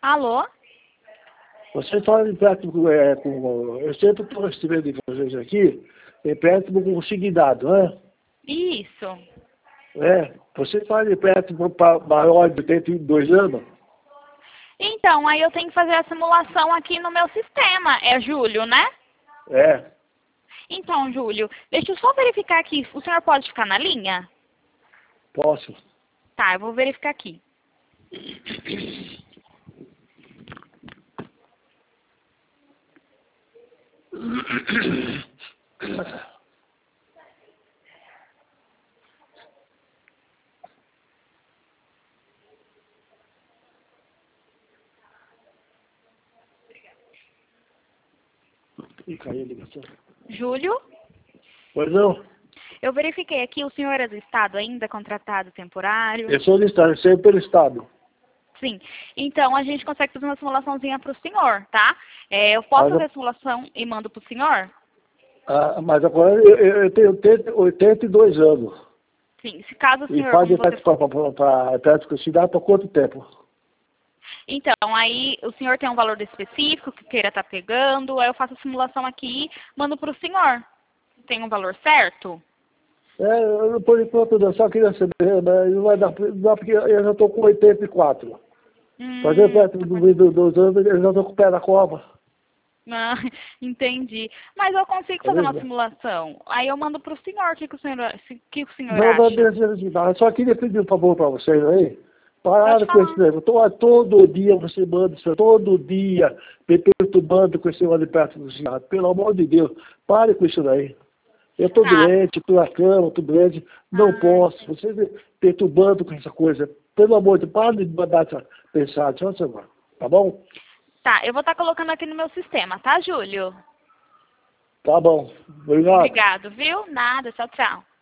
Alô? Você fala empréstimo eu sempre estou recebendo de vocês aqui, empréstimo com consignado, né? Isso. Você faz empréstimo para maior de 82 anos? Então, aí eu tenho que fazer a simulação aqui no meu sistema. É Júlio, né? É, Então, Júlio, deixa eu só verificar aqui. O senhor pode ficar na linha? posso. Tá, eu vou verificar aqui. Ih, caiu a ligação. Júlio? Pois não? Eu verifiquei aqui, o senhor é do estado ainda, contratado temporário? Eu sou do estado, eu sei pelo estado. Sim. Então, a gente consegue fazer uma simulaçãozinha para o senhor, tá? Eu posso fazer a simulação e mando para o senhor? Mas agora eu tenho 82 anos. Sim. Se caso o E senhor, faz como você... empréstimo para empréstimo consignado para quanto tempo? Então, aí o senhor tem um valor específico que queira estar pegando, aí eu faço a simulação aqui, mando para o senhor. Tem um valor certo? Por enquanto eu só queria saber, mas não vai dar porque eu já estou com 84. Fazer empréstimo dos anos, eu já estou com o pé na cova. Não, entendi. Mas eu consigo fazer uma Beleza? simulação. Aí eu mando para o senhor. O que, que o senhor Não, acha? eu só queria pedir um favor para vocês aí. Pode Pararam com esse falar. negócio. Todo dia você manda isso, todo dia me perturbando com esse negócio de empréstimo consignado. Pelo amor de Deus, pare com isso daí. Eu estou Tá. doente, estou na cama, estou doente, não posso. Você me perturbando com essa coisa. Pelo amor de Deus, para de mandar essa mensagem, só semana. Tá bom? Tá, eu vou estar colocando aqui no meu sistema, tá, Júlio? Tá bom. Obrigado. Obrigado, viu? Nada, tchau, tchau.